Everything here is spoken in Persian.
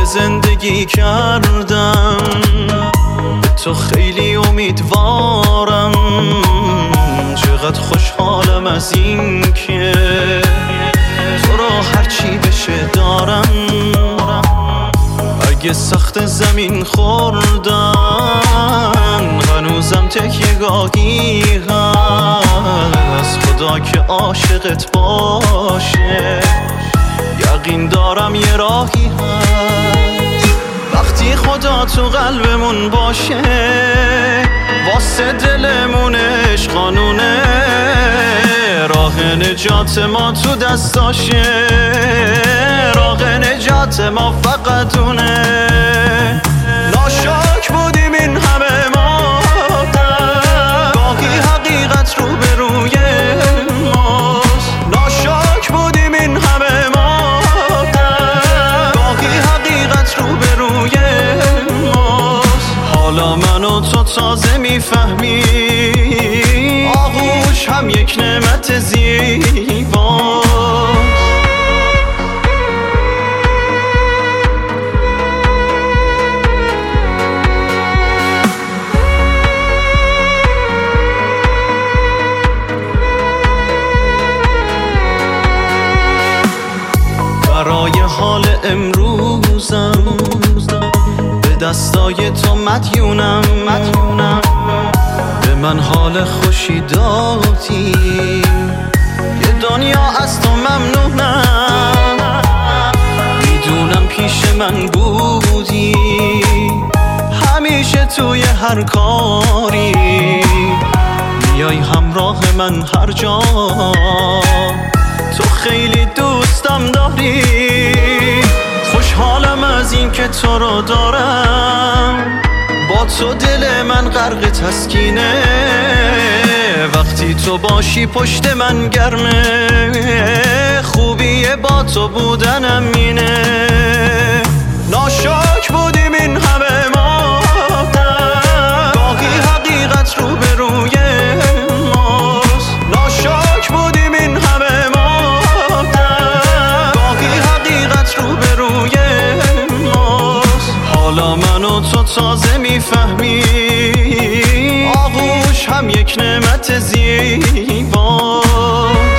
زندگی کردم، به تو خیلی امیدوارم. چقدر خوشحالم از این که تو را هرچی بشه دارم. اگه سخت زمین خوردن هنوزم تکیه‌گاهی هست. خدا که عاشقت باشه، یقین دارم یه راهی هست. وقتی خدا تو قلبمون باشه، واسه دلمون عشق قانونه. راه نجات ما تو دستاشه، راه نجات ما فقط اونه. ناشاک بودیم این همه ما، گاهی حقیقت رو به روی ماست. ناشاک بودیم این همه ما، گاهی حقیقت رو به روی ماست. حالا من و تو تازه میفهمیم آغوش هم یک نعمت زیباست. برای حال امروزم به دستای تو مدیونم. به من حال خوشی دادی، یه دنیا از تو ممنونم. میدونم پیش من بودی همیشه توی هر کاری، میای همراه من هر جا. تو خیلی دوستم داری، خوشحالم از این که تو رو دارم. با تو دل من غرق تسکینه، وقتی تو باشی پشت من گرمه. خوبیه با تو بودنم اینه. ناشاک بودیم این همه ما، گاهی حقیقت رو به روی ماست. ناشاک بودیم این همه ما، گاهی حقیقت رو به روی ماست. حالا من و تو تازه میفهمیم آغوش هم یک نعمت زیباست.